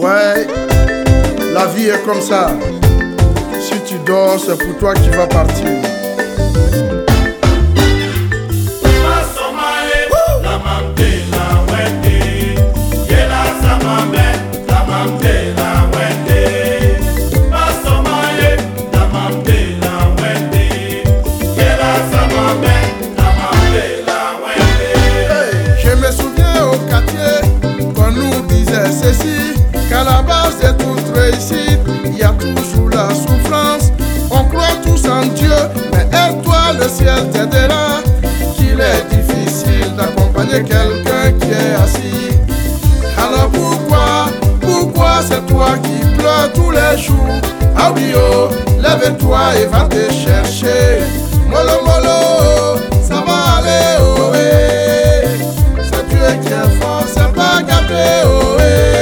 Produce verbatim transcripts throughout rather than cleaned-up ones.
Ouais, la vie est comme ça. Si tu dors, c'est pour toi qui vas partir. Qu'à la base de toute réussite, il y a toujours la souffrance. On croit tous en Dieu, mais aide-toi, le ciel t'aidera. Qu'il est difficile d'accompagner quelqu'un qui est assis. Alors pourquoi, pourquoi c'est toi qui pleures tous les jours? Ah oui oh, lève-toi et va te chercher. Molo molo, ça va aller oh eh. C'est Dieu qui est fort, c'est pas gâté oh eh.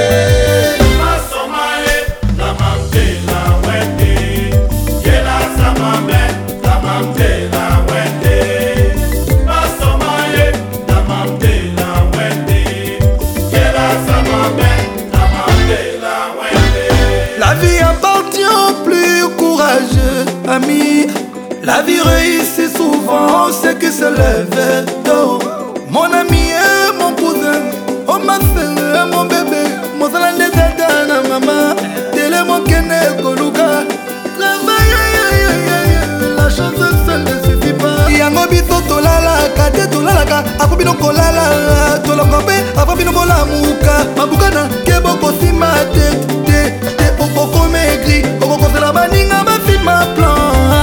La vie appartient aux plus courageux, amis. La vie réussit souvent ceux qui se lèvent tôt. Mon ami et mon cousin, oh ma soeur, mon bébé, mon salade de dada, maman, télé mon kene koluka. La chance seule ne suffit pas. Yango biso tolala, kate tolalaka, afobino kolala, tolokope, afobino molamuka, mabukana keboko sima te. Oko maigri, oko kosela baninga bafima plan.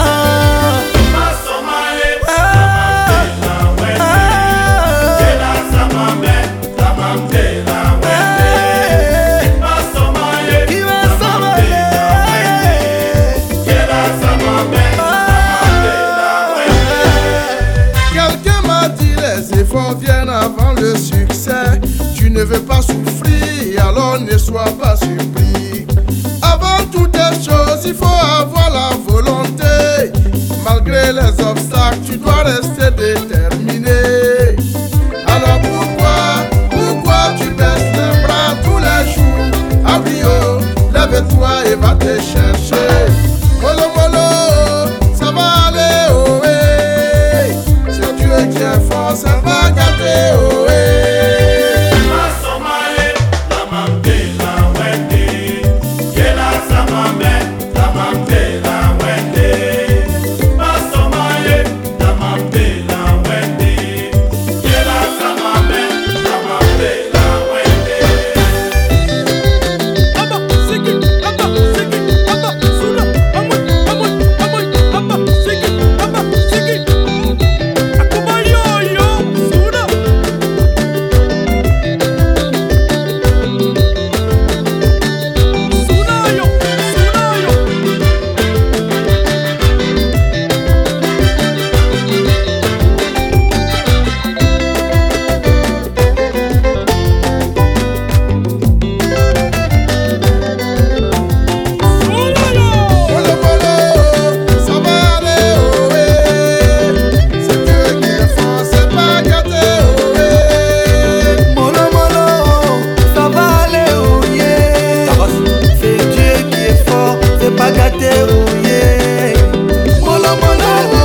Quelqu'un m'a dit les efforts viennent avant le succès. Tu ne veux pas souffrir, alors ne sois pas surpris. Avant toutes les choses, il faut avoir la volonté. Malgré les obstacles, tu dois rester déterminé. Alors pourquoi, pourquoi tu baisses les bras tous les jours? Ah oui oh, lève-toi et va te chercher. Molo molo, ça va aller oh eh. C'est Dieu qui est fort, c'est pas gâté oh eh.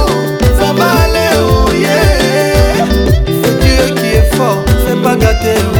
Gâté.